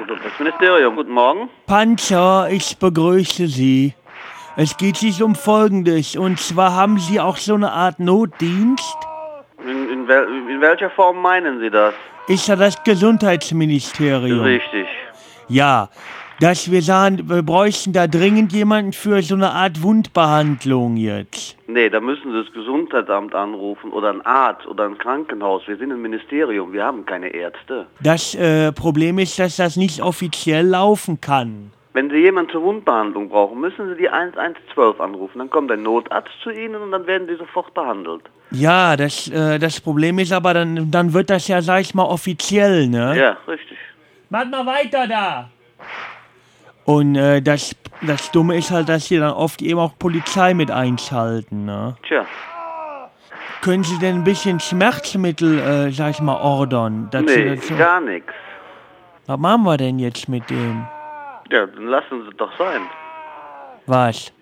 Das Ministerium, guten Morgen. Panzer, ich begrüße Sie. Es geht sich um Folgendes. Und zwar haben Sie auch so eine Art Notdienst? In welcher Form meinen Sie das? Ist ja das Gesundheitsministerium. Richtig. Ja, dass wir sagen, wir bräuchten da dringend jemanden für so eine Art Wundbehandlung jetzt. Nee, da müssen Sie das Gesundheitsamt anrufen oder ein Arzt oder ein Krankenhaus. Wir sind ein Ministerium, wir haben keine Ärzte. Das Problem ist, dass das nicht offiziell laufen kann. Wenn Sie jemanden zur Wundbehandlung brauchen, müssen Sie die 112 anrufen. Dann kommt ein Notarzt zu Ihnen und dann werden Sie sofort behandelt. Ja, das Problem ist aber, dann wird das ja, sag ich mal, offiziell, ne? Ja, richtig. Mach mal weiter da! Und das Dumme ist halt, dass sie dann oft eben auch Polizei mit einschalten, ne? Tja. Können Sie denn ein bisschen Schmerzmittel, sag ich mal, ordern? Nee, gar nichts. Was machen wir denn jetzt mit dem? Ja, dann lassen Sie doch sein. Was?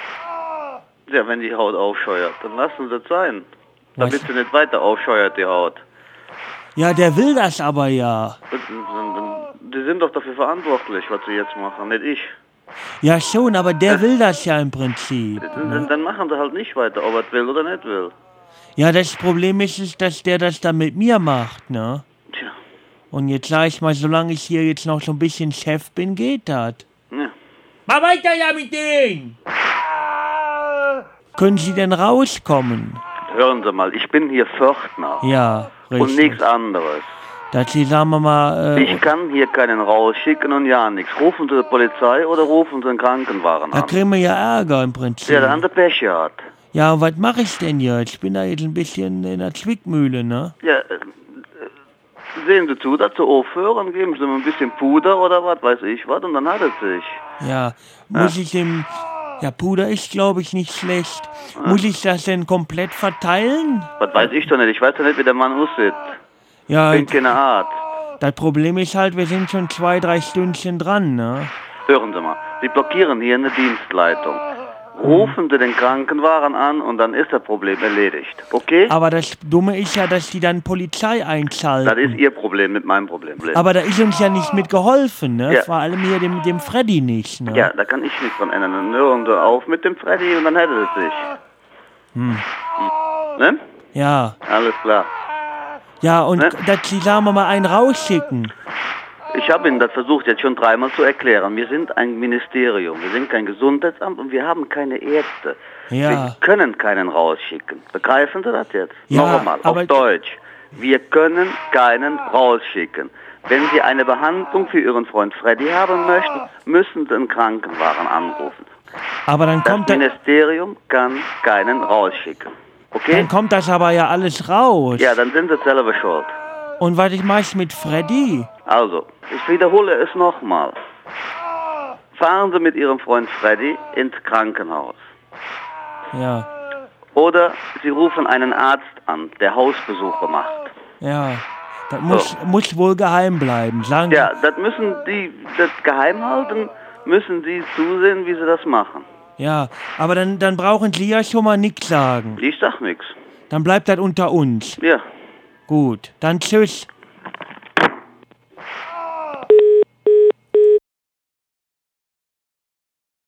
Ja, wenn die Haut aufscheuert, dann lassen Sie es sein. Damit Was? sie nicht weiter aufscheuert, die Haut. Ja, der will das aber ja. Die sind doch dafür verantwortlich, was sie jetzt machen, nicht ich. Ja schon, aber der will das ja im Prinzip. Dann machen sie halt nicht weiter, ob er will oder nicht will. Ja, das Problem ist, dass der das dann mit mir macht, ne? Tja, Und jetzt sag ich mal, solange ich hier jetzt noch so ein bisschen Chef bin, geht das. ja. Mach weiter ja mit denen! Können Sie denn rauskommen? Hören Sie mal, ich bin hier Pförtner. Ja, richtig. Und nichts anderes. Dass Sie, sagen wir mal, Ich kann hier keinen rausschicken und ja nichts. Rufen Sie die Polizei oder rufen Sie den Krankenwagen da an. kriegen wir ja Ärger im Prinzip. Ja, der andere Pech hat. Ja, und was mache ich denn jetzt? Ich bin da jetzt ein bisschen in der Zwickmühle, ne? Ja, sehen Sie zu, dass Sie aufhören, geben Sie mir ein bisschen Puder oder was weiß ich was und dann hat es sich. Ja, muss ich dem... Ja, Puder ist, glaube ich, nicht schlecht. Muss ich das denn komplett verteilen? Was weiß ich doch nicht, ich weiß doch nicht, wie der Mann aussieht. Ja, Ich bin keine Art. das Problem ist halt, wir sind schon 2-3 Stündchen dran, ne? Hören Sie mal, Sie blockieren hier eine Dienstleitung. Rufen Sie den Krankenwagen an und dann ist das Problem erledigt. Okay? Aber das Dumme ist ja, dass die dann Polizei einschalten. Das ist Ihr Problem mit meinem Problem. Aber da ist uns ja nicht mit geholfen, ne? Ja. Vor allem hier dem Freddy nicht, ne? Ja, da kann ich nichts dran ändern. Dann hören Sie auf mit dem Freddy und dann hätte es sich. Ne? Ja. Alles klar. Ja, und Ne? dass Sie, sagen wir mal, einen rausschicken. Ich habe Ihnen das versucht jetzt schon 3-mal zu erklären. Wir sind ein Ministerium, wir sind kein Gesundheitsamt und wir haben keine Ärzte. Ja. Wir können keinen rausschicken. Begreifen Sie das jetzt? Ja, Noch einmal, aber- auf Deutsch. Wir können keinen rausschicken. Wenn Sie eine Behandlung für Ihren Freund Freddy haben möchten, müssen Sie einen Krankenwagen anrufen. Aber dann Das kommt, Ministerium kann keinen rausschicken. Okay? dann kommt das aber ja alles raus. Ja, dann sind Sie selber schuld. Und was ich mache mit Freddy? Also, ich wiederhole es nochmal. Fahren Sie mit Ihrem Freund Freddy ins Krankenhaus. Ja, Oder Sie rufen einen Arzt an, der Hausbesuche macht. ja. Das muss wohl geheim bleiben, sagen Sie. Ja, das müssen die das geheim halten, müssen Sie zusehen, wie Sie das machen. Ja, aber dann brauchen Sie ja schon mal nichts sagen. Ich sag nichts. Dann bleibt das unter uns. Ja. Gut, dann tschüss.